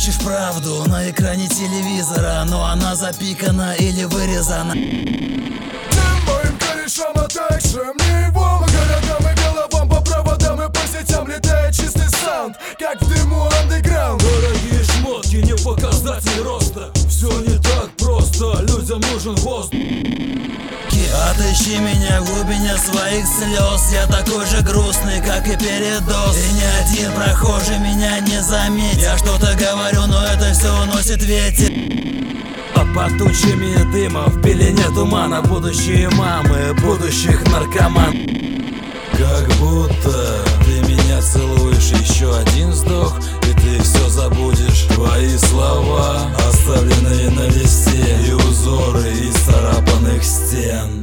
слышишь правду на экране телевизора, но она запикана или вырезана. Моим корешам дальше, мне его, мы городам и головам по проводам и по сетям летает чистый саунд, как в дыму андеграунд. Дорогие шмотки, не показатель роста. Все не так просто, людям нужен воздух. Отыщи меня в глубине своих слез, я такой же грустный, как и передоз. И ни один прохожий меня не заметит. Я что-то говорю, но это все уносит ветер. Под тучами дыма, в пелене тумана, будущие мамы, будущих наркоман. Как будто ты меня целуешь, еще один вздох, и ты все забудешь. Твои слова, оставленные на листе, и узоры из царапанных стен.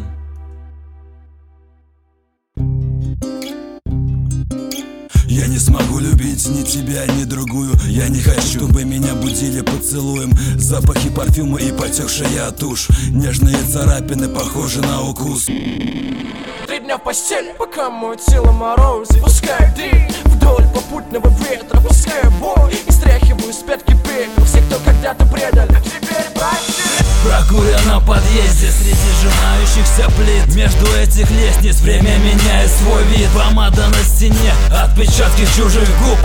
Я не смогу любить ни тебя, ни другую. Я не хочу, чтобы меня будили поцелуем. Запахи парфюма и потекшая тушь. Нежные царапины похожи на укус. 3 дня в постели, пока мое тело морозит. Пускай дым вдоль попутного ветра, пускай боль и стряхиваю с пятки пепел. Все, кто когда-то предали, теперь прости. Прокурено в подъезде среди сжимающихся плит. Между этих лестниц время меняет свой вид. Помада на стене, отпечатки чужих губ.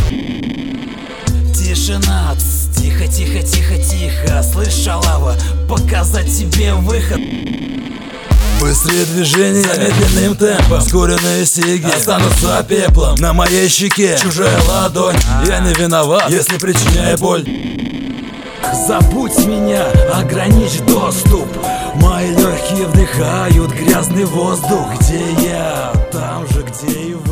Тишина, тихо, тихо, тихо, тихо. Слышь, шалава, показать тебе выход. Быстрые движения, замедленным темпом. Скуренные сиги останутся пеплом. На моей щеке чужая ладонь. Я не виноват, если причиняю боль. Забудь меня, ограничь доступ. Мои легкие вдыхают грязный воздух. Где я? Там же, где и вы.